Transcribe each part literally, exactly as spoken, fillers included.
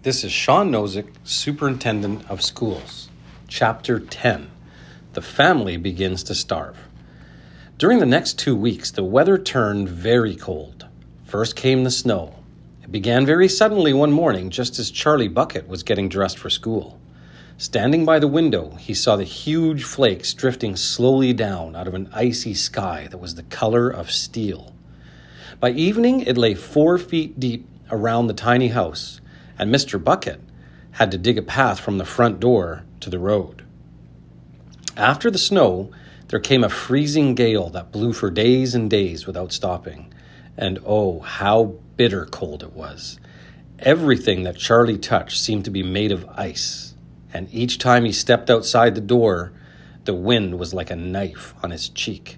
This is Sean Nozick, Superintendent of Schools. Chapter ten, The Family Begins to Starve. During the next two weeks, the weather turned very cold. First came the snow. It began very suddenly one morning, just as Charlie Bucket was getting dressed for school. Standing by the window, he saw the huge flakes drifting slowly down out of an icy sky that was the color of steel. By evening, it lay four feet deep around the tiny house, and Mister Bucket had to dig a path from the front door to the road. After the snow, there came a freezing gale that blew for days and days without stopping. And oh, how bitter cold it was. Everything that Charlie touched seemed to be made of ice, and each time he stepped outside the door, the wind was like a knife on his cheek.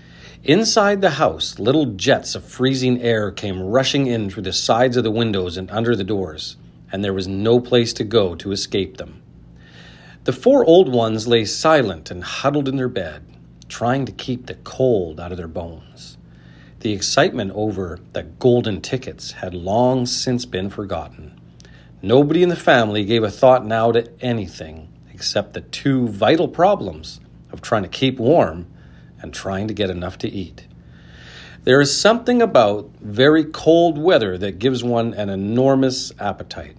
Inside the house, little jets of freezing air came rushing in through the sides of the windows and under the doors, and there was no place to go to escape them. The four old ones lay silent and huddled in their bed, trying to keep the cold out of their bones. The excitement over the golden tickets had long since been forgotten. Nobody in the family gave a thought now to anything except the two vital problems of trying to keep warm and trying to get enough to eat. There is something about very cold weather that gives one an enormous appetite.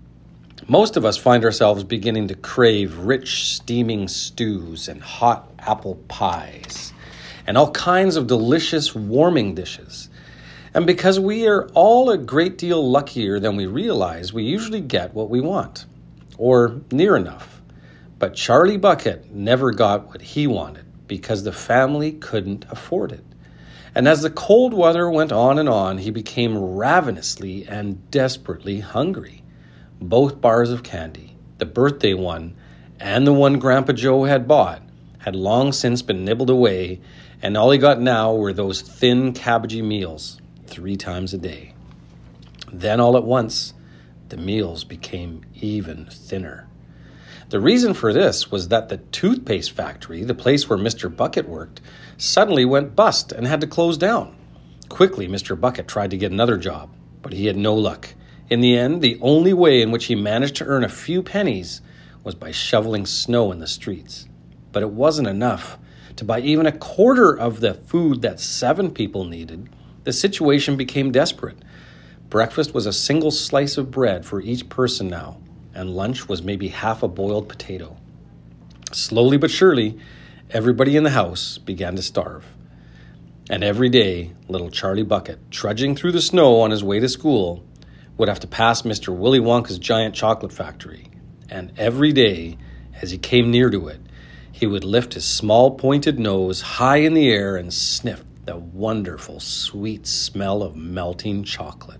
Most of us find ourselves beginning to crave rich, steaming stews and hot apple pies and all kinds of delicious warming dishes. And because we are all a great deal luckier than we realize, we usually get what we want, or near enough. But Charlie Bucket never got what he wanted, because the family couldn't afford it. And as the cold weather went on and on, he became ravenously and desperately hungry. Both bars of candy, the birthday one and the one Grandpa Joe had bought, had long since been nibbled away, and all he got now were those thin, cabbagey meals, three times a day. Then all at once, the meals became even thinner. The reason for this was that the toothpaste factory, the place where Mister Bucket worked, suddenly went bust and had to close down. Quickly, Mister Bucket tried to get another job, but he had no luck. In the end, the only way in which he managed to earn a few pennies was by shoveling snow in the streets. But it wasn't enough to buy even a quarter of the food that seven people needed. The situation became desperate. Breakfast was a single slice of bread for each person now, and lunch was maybe half a boiled potato. Slowly but surely, everybody in the house began to starve. And every day, little Charlie Bucket, trudging through the snow on his way to school, would have to pass Mister Willy Wonka's giant chocolate factory. And every day, as he came near to it, he would lift his small pointed nose high in the air and sniff the wonderful sweet smell of melting chocolate.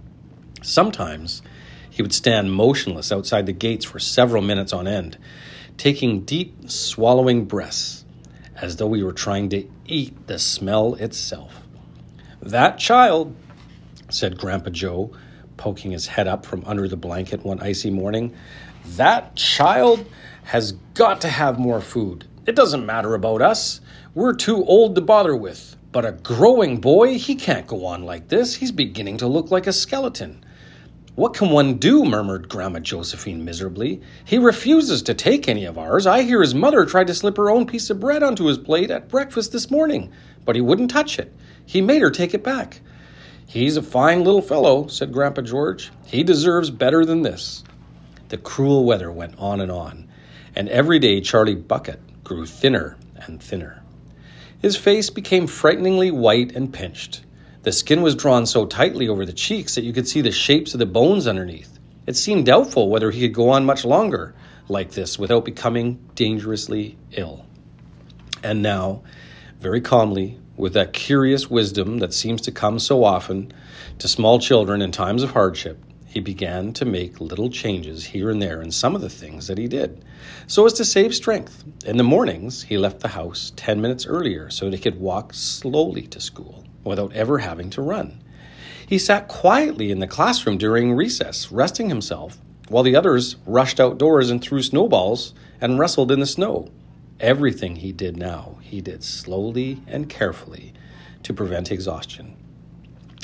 Sometimes, he would stand motionless outside the gates for several minutes on end, taking deep, swallowing breaths, as though he were trying to eat the smell itself. "That child," said Grandpa Joe, poking his head up from under the blanket one icy morning, "that child has got to have more food. It doesn't matter about us. We're too old to bother with. But a growing boy, he can't go on like this. He's beginning to look like a skeleton." "What can one do?" murmured Grandma Josephine miserably. "He refuses to take any of ours. I hear his mother tried to slip her own piece of bread onto his plate at breakfast this morning, but he wouldn't touch it. He made her take it back." "He's a fine little fellow," said Grandpa George. "He deserves better than this." The cruel weather went on and on, and every day Charlie Bucket grew thinner and thinner. His face became frighteningly white and pinched. The skin was drawn so tightly over the cheeks that you could see the shapes of the bones underneath. It seemed doubtful whether he could go on much longer like this without becoming dangerously ill. And now, very calmly, with that curious wisdom that seems to come so often to small children in times of hardship, he began to make little changes here and there in some of the things that he did, so as to save strength. In the mornings, he left the house ten minutes earlier so that he could walk slowly to school without ever having to run. He sat quietly in the classroom during recess, resting himself, while the others rushed outdoors and threw snowballs and wrestled in the snow. Everything he did now, he did slowly and carefully to prevent exhaustion.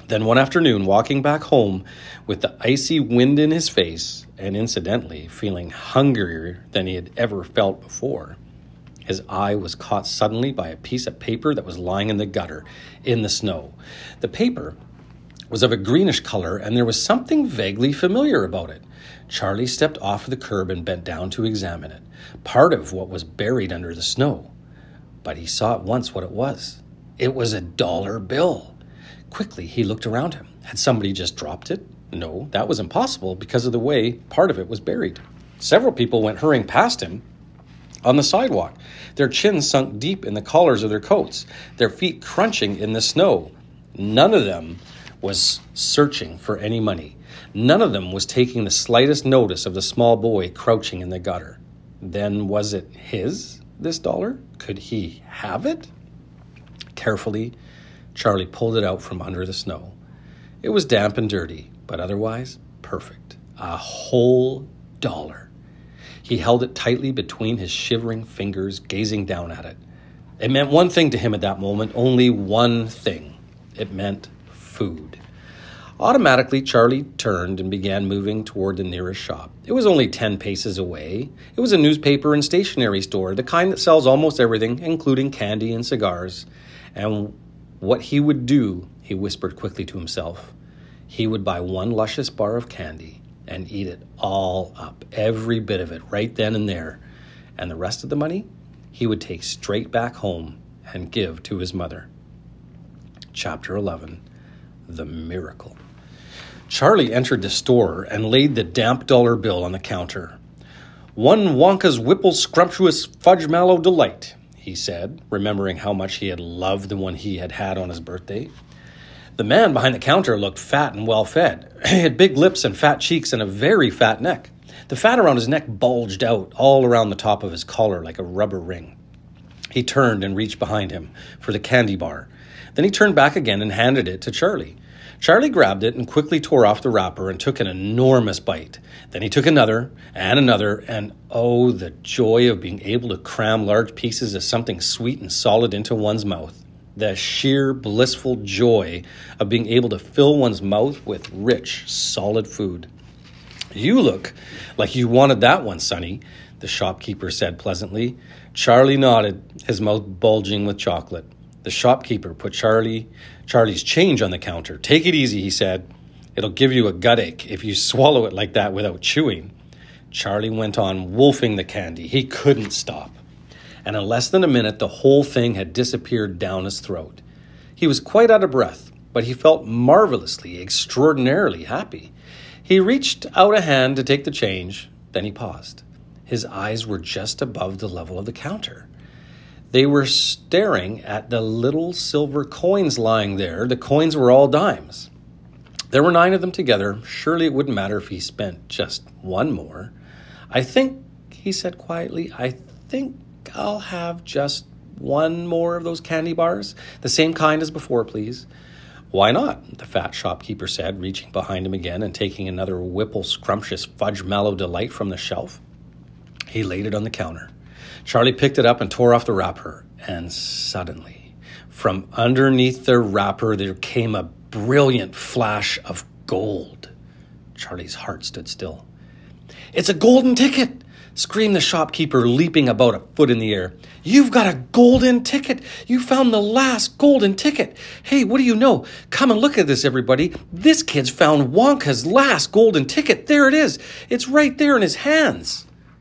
Then one afternoon, walking back home with the icy wind in his face, and incidentally feeling hungrier than he had ever felt before, his eye was caught suddenly by a piece of paper that was lying in the gutter, in the snow. The paper was of a greenish color, and there was something vaguely familiar about it. Charlie stepped off the curb and bent down to examine it, part of what was buried under the snow. But he saw at once what it was. It was a dollar bill. Quickly, he looked around him. Had somebody just dropped it? No, that was impossible because of the way part of it was buried. Several people went hurrying past him on the sidewalk, their chins sunk deep in the collars of their coats, their feet crunching in the snow. None of them was searching for any money. None of them was taking the slightest notice of the small boy crouching in the gutter. Then was it his, this dollar? Could he have it? Carefully, Charlie pulled it out from under the snow. It was damp and dirty, but otherwise perfect. A whole dollar. He held it tightly between his shivering fingers, gazing down at it. It meant one thing to him at that moment, only one thing. It meant food. Automatically, Charlie turned and began moving toward the nearest shop. It was only ten paces away. It was a newspaper and stationery store, the kind that sells almost everything, including candy and cigars. And what he would do, he whispered quickly to himself, he would buy one luscious bar of candy and eat it all up, every bit of it, right then and there. And the rest of the money, he would take straight back home and give to his mother. Chapter eleven, The Miracle. Charlie entered the store and laid the damp dollar bill on the counter. One Wonka's Whipple Scrumptious Fudge Mallow Delight, he said, remembering how much he had loved the one he had had on his birthday. The man behind the counter looked fat and well-fed. He had big lips and fat cheeks and a very fat neck. The fat around his neck bulged out all around the top of his collar like a rubber ring. He turned and reached behind him for the candy bar. Then he turned back again and handed it to Charlie. Charlie grabbed it and quickly tore off the wrapper and took an enormous bite. Then he took another and another, and oh, the joy of being able to cram large pieces of something sweet and solid into one's mouth. The sheer blissful joy of being able to fill one's mouth with rich, solid food. You look like you wanted that one, Sonny, the shopkeeper said pleasantly. Charlie nodded, his mouth bulging with chocolate. The shopkeeper put Charlie, Charlie's change on the counter. Take it easy, he said. It'll give you a gut ache if you swallow it like that without chewing. Charlie went on wolfing the candy. He couldn't stop. And in less than a minute, the whole thing had disappeared down his throat. He was quite out of breath, but he felt marvelously, extraordinarily happy. He reached out a hand to take the change, then he paused. His eyes were just above the level of the counter. They were staring at the little silver coins lying there. The coins were all dimes. There were nine of them together. Surely it wouldn't matter if he spent just one more. I think, he said quietly, I think I'll have just one more of those candy bars. The same kind as before, please. Why not? The fat shopkeeper said, reaching behind him again and taking another Whipple Scrumptious Fudge Mallow Delight from the shelf. He laid it on the counter. Charlie picked it up and tore off the wrapper. And suddenly, from underneath the wrapper, there came a brilliant flash of gold. Charlie's heart stood still. It's a golden ticket, screamed the shopkeeper, leaping about a foot in the air. You've got a golden ticket. You found the last golden ticket. Hey, what do you know? Come and look at this, everybody. This kid's found Wonka's last golden ticket. There it is. It's right there in his hands.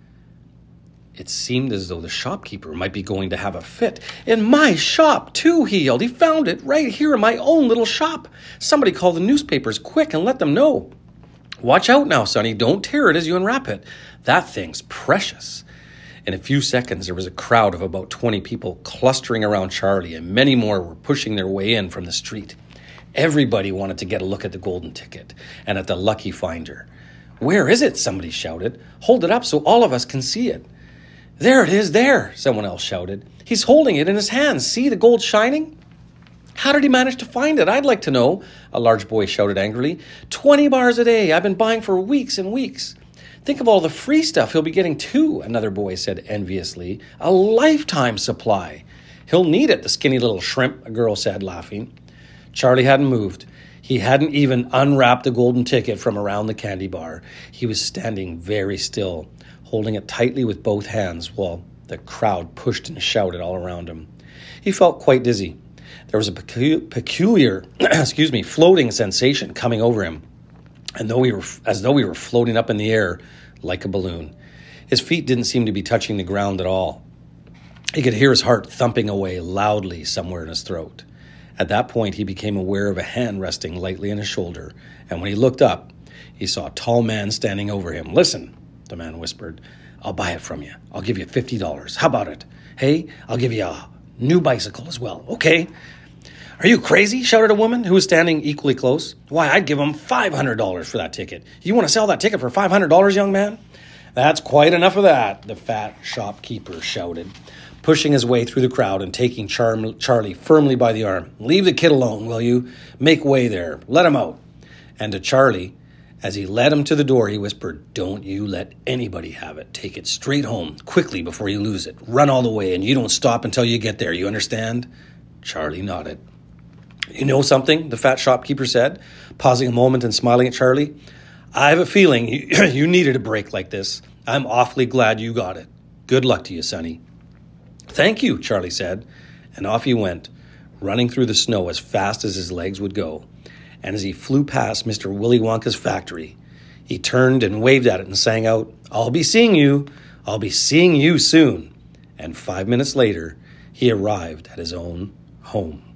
It seemed as though the shopkeeper might be going to have a fit. In my shop, too, he yelled. He found it right here in my own little shop. Somebody call the newspapers quick and let them know. Watch out now, Sonny. Don't tear it as you unwrap it. That thing's precious. In a few seconds, there was a crowd of about twenty people clustering around Charlie, and many more were pushing their way in from the street. Everybody wanted to get a look at the golden ticket and at the lucky finder. Where is it? Somebody shouted. Hold it up so all of us can see it. There it is, there, someone else shouted. He's holding it in his hands. See the gold shining? How did he manage to find it? I'd like to know, a large boy shouted angrily. Twenty bars a day. I've been buying for weeks and weeks. Think of all the free stuff he'll be getting too, another boy said enviously. A lifetime supply. He'll need it, the skinny little shrimp, a girl said, laughing. Charlie hadn't moved. He hadn't even unwrapped the golden ticket from around the candy bar. He was standing very still, holding it tightly with both hands while the crowd pushed and shouted all around him. He felt quite dizzy. There was a pecu- peculiar, excuse me, floating sensation coming over him, and though we were, as though we were floating up in the air like a balloon. His feet didn't seem to be touching the ground at all. He could hear his heart thumping away loudly somewhere in his throat. At that point, he became aware of a hand resting lightly on his shoulder, and when he looked up, he saw a tall man standing over him. "Listen," the man whispered, "I'll buy it from you. I'll give you fifty dollars. How about it? Hey, I'll give you a new bicycle as well, okay?" "Are you crazy?" shouted a woman who was standing equally close. "Why, I'd give him five hundred dollars for that ticket. You want to sell that ticket for five hundred dollars, young man?" "That's quite enough of that," the fat shopkeeper shouted, pushing his way through the crowd and taking Char- Charlie firmly by the arm. "Leave the kid alone, will you? Make way there. Let him out." And to Charlie, as he led him to the door, he whispered, "Don't you let anybody have it. Take it straight home, quickly before you lose it. Run all the way, and you don't stop until you get there. You understand?" Charlie nodded. "You know something?" the fat shopkeeper said, pausing a moment and smiling at Charlie. "I have a feeling you, you needed a break like this. I'm awfully glad you got it. Good luck to you, Sonny." "Thank you," Charlie said, and off he went, running through the snow as fast as his legs would go. And as he flew past Mister Willy Wonka's factory, he turned and waved at it and sang out, "I'll be seeing you. I'll be seeing you soon." And five minutes later, he arrived at his own home.